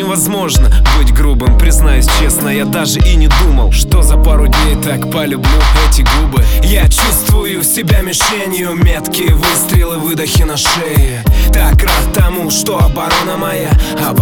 невозможно быть грубым. Признаюсь честно, я даже и не думал, что за пару дней так полюблю эти губы. Я чувствую себя мишенью, меткие выстрелы, выдохи на шее. Так рад тому, что оборона моя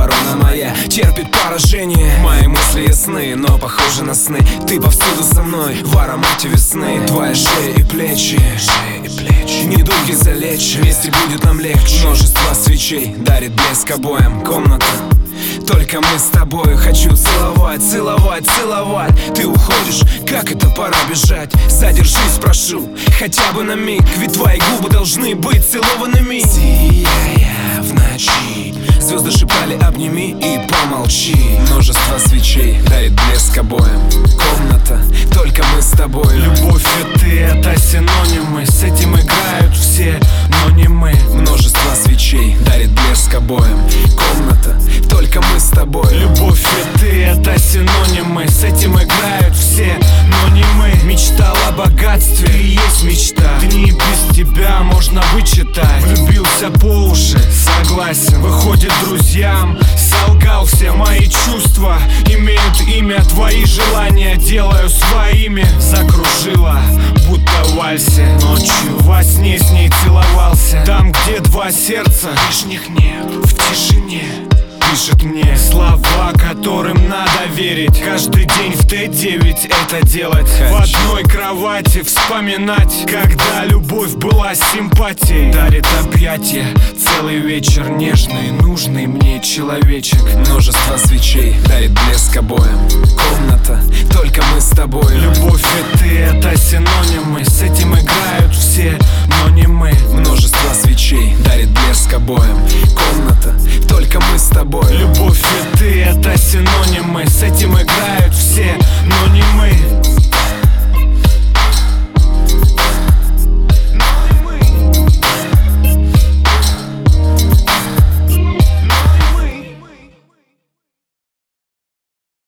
терпит поражение. Мои мысли ясны, но похожи на сны. Ты повсюду со мной, в аромате весны. Твоя шея и плечи, недуги залечь, вместе будет нам легче. Множество свечей дарит блеск обоям. Комната, только мы с тобой. Хочу целовать, целовать, целовать. Ты уходишь, как это пора бежать. Задержись, прошу, хотя бы на миг, ведь твои губы должны быть целованными. Сияя в ночи, звезды шептали: обними и помолчи. Множество свечей дарит блеск обоям. Комната, только мы с тобой. Любовь и ты — это синонимы, с этим играют все, но не мы. Множество свечей дарит блеск обоям. Комната, только мы с тобой. Любовь и ты — это синонимы, с этим играют все, но не мы. Мечтал о богатстве, и есть мечта. Дни без тебя можно вычитать. Влюбился по уши, согласен. Выходит, друзьям солгал, все мои чувства имеют имя. Твои желания делаю своими. Закружила, будто в вальсе. Ночью во сне с ней целовался. Там, где два сердца, лишних нет, в тишине. Пишет мне слова, которым надо верить. Каждый день в Т9 это делать. В одной кровати вспоминать, когда любовь была симпатией. Дарит объятия, целый вечер нежный, нужный мне человечек. Множество свечей дарит блеск обоям. Комната, только мы с тобой. Любовь и ты — это синонимы, с этим играют все, но не мы. Множество свечей дарит блеск обоям. Комната, только мы с тобой. Любовь и ты — это синоним.